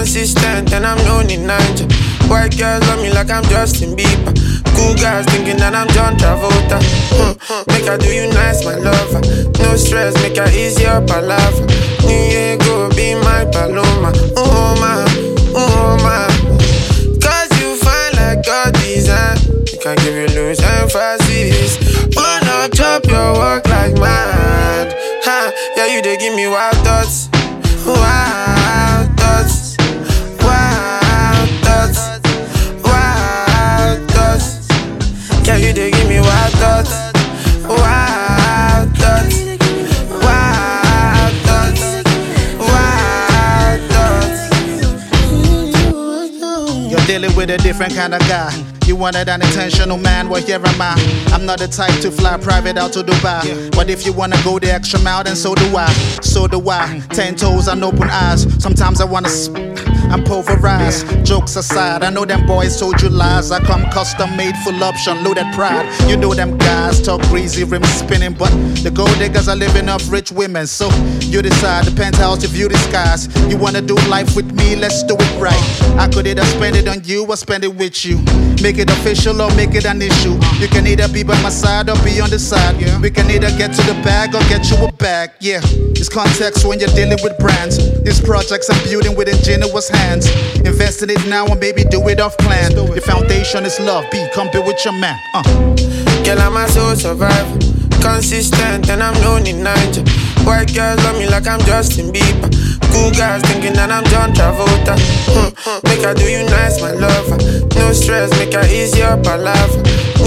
consistent and I'm known in Niger. White girls love me like I'm Justin Bieber. Cool guys thinking that I'm John Travolta. Make her do you nice, my lover. No stress, make her easy up, I love her. New Year go be my paloma. Oh my, oh my. Cause you fine like God design. You can't give you loose emphasis. Wanna chop your work like mad. Ha, yeah, you they give me wild thoughts. Wild thoughts. Wild thoughts. Wild thoughts. Yeah, you they give me wild thoughts. Wild thoughts. Wild thoughts. Wild thoughts. You're dealing with a different kind of guy. You wanted an intentional man, well here am I. I'm not the type to fly private out to Dubai, but if you wanna go the extra mile, then so do I. So do I. 10 toes and open eyes. Sometimes I wanna I'm pulverized. Jokes aside, I know them boys told you lies. I come custom made, full option, loaded pride. You know them guys talk crazy, rims spinning, but the gold diggers are living off rich women. So you decide, the penthouse, the view the skies. You wanna do life with me, let's do it right. I could either spend it on you or spend it with you. Make it official or make it an issue. You can either be by my side or be on the side. We can either get to the bag or get you a bag. Yeah, it's context when you're dealing with brands. These projects I'm building with ingenuous hands. Invest in it now and baby do it off plan. Your foundation is love, come be with your man. Girl, I'm a soul survivor. Consistent and I'm known in Niger. White girls love me like I'm Justin Bieber. Cool guys thinking that I'm John Travolta. Make her do you nice, my lover. No stress, make her easy up, I love her.